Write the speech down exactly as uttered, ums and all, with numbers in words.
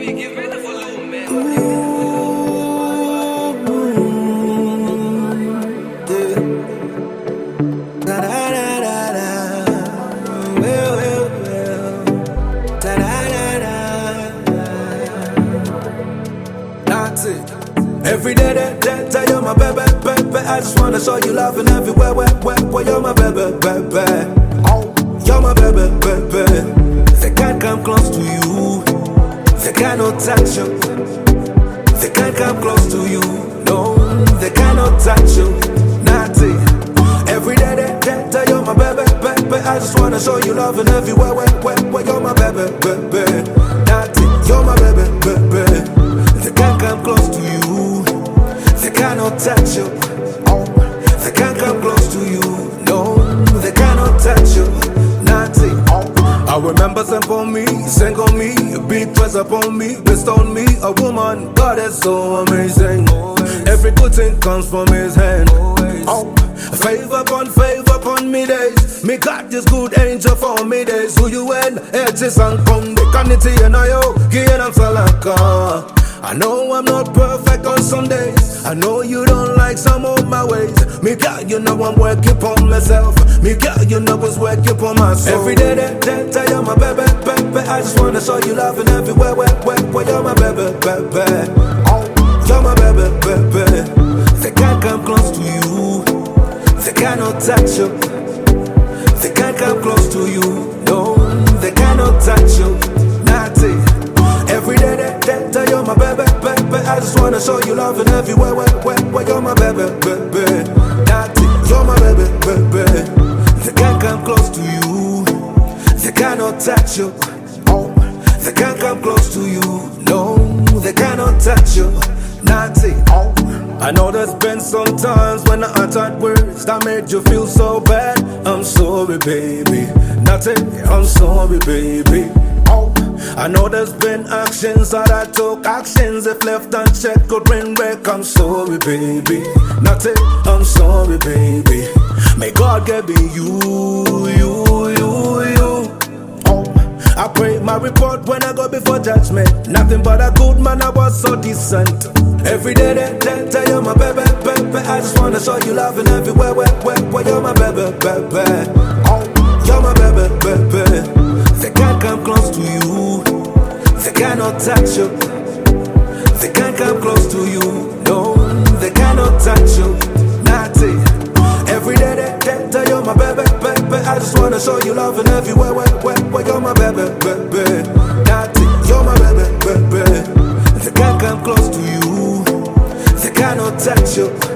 Every day, that, that, that, you're my baby, baby. I just wanna show you love and everywhere, where, where, where you're my baby, baby. Oh, you're my baby, baby. They can't come close to you. They cannot touch you. They can't come close to you. No, they cannot touch you. Nothing. Every day, that, that, that, you're my baby, baby. I just wanna show you love and everywhere, where, where, where you're my baby, baby. Nothing. You're my baby, baby. They can't come close to you. They cannot touch you. Oh, they can't come close to you. No, they cannot touch you. Nothing. Oh, I remember sent for me, sang on me, a big press upon me, bestowed me, a woman. God is so amazing. Every good thing comes from His hand. Oh, favor upon favor upon me days. Me got this good angel for me days. Who you and edges and come the canity and I yo, give them salaka. I know I'm not perfect on some days. I know you don't like some of my ways. Me girl, you know I'm working on myself. Me girl, you know I was working on myself. Every day, that, that, that, you're my baby, baby. I just wanna show you love and everywhere, where, where, where you're my baby, baby. Oh, you're my baby, baby. They can't come close to you. They cannot touch you. They can't come close to you. No, they cannot touch you. Nothing. Every day, that, that, that, you're my baby, baby. I just wanna show you love and everywhere, where, where, where you're my baby, baby. Nothing, you're my baby, baby. They can't come close to you. They cannot touch you. Oh, they can't come close to you. No, they cannot touch you. Nothing. Oh, I know there's been some times when I uttered words that made you feel so bad. I'm sorry, baby. Nothing. I'm sorry, baby. Oh, I know there's been actions that I took. Actions if left unchecked could bring back. I'm sorry, baby. Nothing. I'm sorry, baby. May God give me you, you, you, you. Oh, I pray my report when I go before judgment. Nothing but a good man, I was so decent. Every day, that, that, that, you're my baby, baby. I just wanna show you love and everywhere, where, where, where you're my baby, baby. Oh, you're my baby, baby. They can't come close to you. They cannot touch you. They can't come close to you. No, they cannot touch you. Nothing. Every day, that, that, that, you're my baby, baby. I just wanna show you love and everywhere, where, where, where you're my baby, baby. Nothing. You're my baby, baby. They can't come close to you. They cannot touch you.